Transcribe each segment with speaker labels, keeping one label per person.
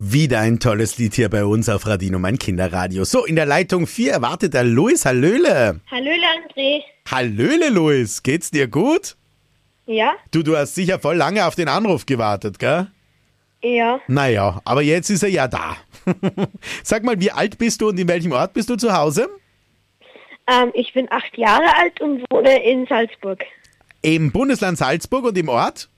Speaker 1: Wieder ein tolles Lied hier bei uns auf Radino, mein Kinderradio. So, in der Leitung 4 erwartet der Luis. Hallöle.
Speaker 2: Hallöle, André.
Speaker 1: Hallöle, Luis. Geht's dir gut?
Speaker 2: Ja?
Speaker 1: Du hast sicher voll lange auf den Anruf gewartet, gell?
Speaker 2: Ja.
Speaker 1: Naja, aber jetzt ist er ja da. Sag mal, wie alt bist du und in welchem Ort bist du zu Hause?
Speaker 2: Ich bin 8 Jahre alt und wohne in Salzburg.
Speaker 1: Im Bundesland Salzburg und im Ort?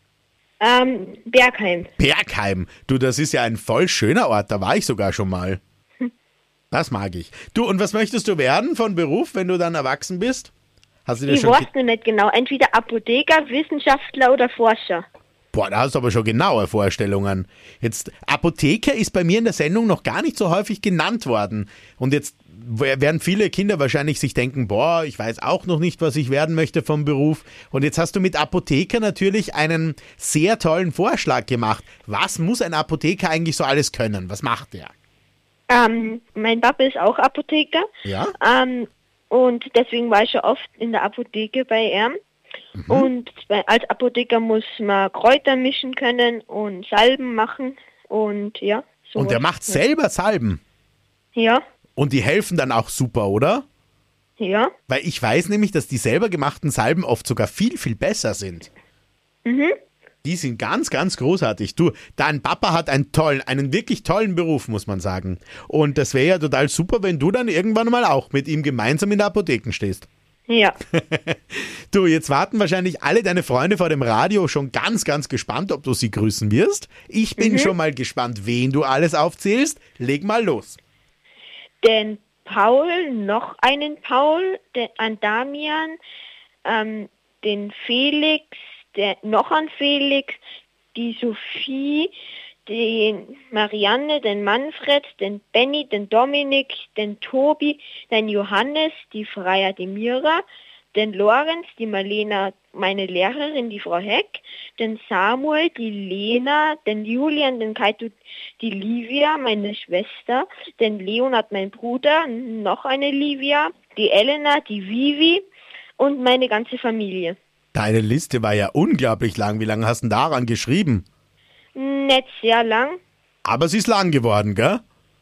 Speaker 2: Bergheim.
Speaker 1: Bergheim. Du, das ist ja ein voll schöner Ort, da war ich sogar schon mal. Das mag ich. Du, und was möchtest du werden von Beruf, wenn du dann erwachsen bist? Hast du dir
Speaker 2: Ich
Speaker 1: schon...
Speaker 2: weiß noch nicht genau. Entweder Apotheker, Wissenschaftler oder Forscher.
Speaker 1: Boah, da hast du aber schon genaue Vorstellungen. Jetzt, Apotheker ist bei mir in der Sendung noch gar nicht so häufig genannt worden. Und jetzt werden viele Kinder wahrscheinlich sich denken, boah, ich weiß auch noch nicht, was ich werden möchte vom Beruf. Und jetzt hast du mit Apotheker natürlich einen sehr tollen Vorschlag gemacht. Was muss ein Apotheker eigentlich so alles können? Was macht der?
Speaker 2: Mein Papa ist auch Apotheker.
Speaker 1: Ja?
Speaker 2: Und deswegen war ich schon oft in der Apotheke bei ihm. Und als Apotheker muss man Kräuter mischen können und Salben machen und ja. So
Speaker 1: Und der macht selber Salben.
Speaker 2: Ja,
Speaker 1: Und die helfen dann auch super, oder?
Speaker 2: ja.
Speaker 1: Weil ich weiß nämlich, dass die selber gemachten Salben oft sogar viel, viel besser sind. Die sind ganz, ganz großartig. Du, dein Papa hat einen wirklich tollen Beruf, muss man sagen. Und das wäre ja total super, wenn du dann irgendwann mal auch mit ihm gemeinsam in der Apotheke stehst.
Speaker 2: Ja.
Speaker 1: Du, jetzt warten wahrscheinlich alle deine Freunde vor dem Radio schon ganz, ganz gespannt, ob du sie grüßen wirst. Ich bin schon mal gespannt, wen du alles aufzählst. Leg mal los.
Speaker 2: Den Paul, noch einen Paul, an Damian, den Felix, noch an Felix, die Sophie, den Marianne, den Manfred, den Benny, den Dominik, den Tobi, den Johannes, die Freya, die Mira, den Lorenz, die Marlena, meine Lehrerin, die Frau Heck, den Samuel, die Lena, den Julian, den Kaito, die Livia, meine Schwester, den Leonard, mein Bruder, noch eine Livia, die Elena, die Vivi und meine ganze Familie.
Speaker 1: Deine Liste war ja unglaublich lang. Wie lange hast du denn daran geschrieben?
Speaker 2: Nicht sehr lang.
Speaker 1: Aber sie ist lang geworden, gell?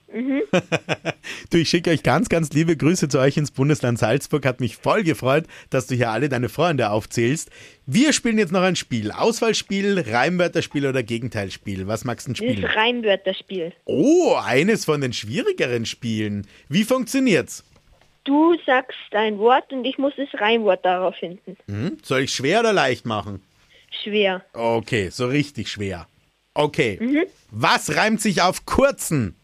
Speaker 1: Du, ich schicke euch ganz, ganz liebe Grüße zu euch ins Bundesland Salzburg. Hat mich voll gefreut, dass du hier alle deine Freunde aufzählst. Wir spielen jetzt noch ein Spiel. Auswahlspiel, Reimwörterspiel oder Gegenteilspiel. Was magst du denn spielen?
Speaker 2: Das Reimwörterspiel.
Speaker 1: Oh, eines von den schwierigeren Spielen. Wie funktioniert's?
Speaker 2: Du sagst ein Wort und ich muss das Reimwort darauf finden.
Speaker 1: Soll ich schwer oder leicht machen?
Speaker 2: Schwer.
Speaker 1: Okay, so richtig schwer. Okay. Was reimt sich auf kurzen?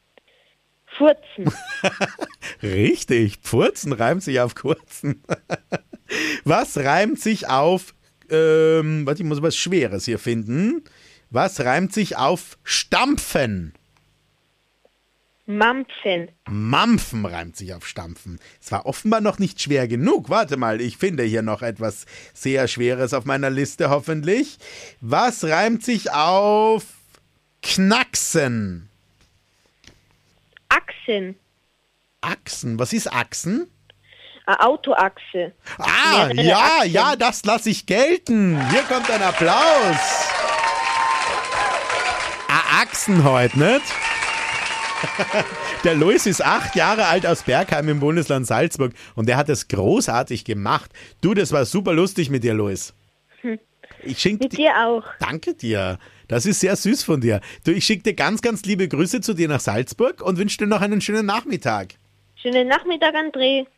Speaker 2: Furzen.
Speaker 1: Richtig, Pfurzen reimt sich auf kurzen. Was reimt sich auf, warte, ich muss was Schweres hier finden. Was reimt sich auf stampfen?
Speaker 2: Mampfen.
Speaker 1: Mampfen reimt sich auf stampfen. Es war offenbar noch nicht schwer genug. Warte mal, ich finde hier noch etwas sehr Schweres auf meiner Liste, hoffentlich. Was reimt sich auf knacksen?
Speaker 2: Achsen.
Speaker 1: Achsen, was ist Achsen?
Speaker 2: Eine Autoachse.
Speaker 1: Ah,
Speaker 2: Mehrere
Speaker 1: ja,
Speaker 2: Achsen.
Speaker 1: ja, das lasse ich gelten. Hier kommt ein Applaus. Achsen heute, nicht? Der Luis ist 8 Jahre alt aus Bergheim im Bundesland Salzburg und der hat es großartig gemacht. Du, das war super lustig mit dir, Luis. Ich schenke
Speaker 2: Mit dir auch.
Speaker 1: Danke dir. Das ist sehr süß von dir. Du, ich schicke dir ganz, ganz liebe Grüße zu dir nach Salzburg und wünsche dir noch einen schönen Nachmittag.
Speaker 2: Schönen Nachmittag, André.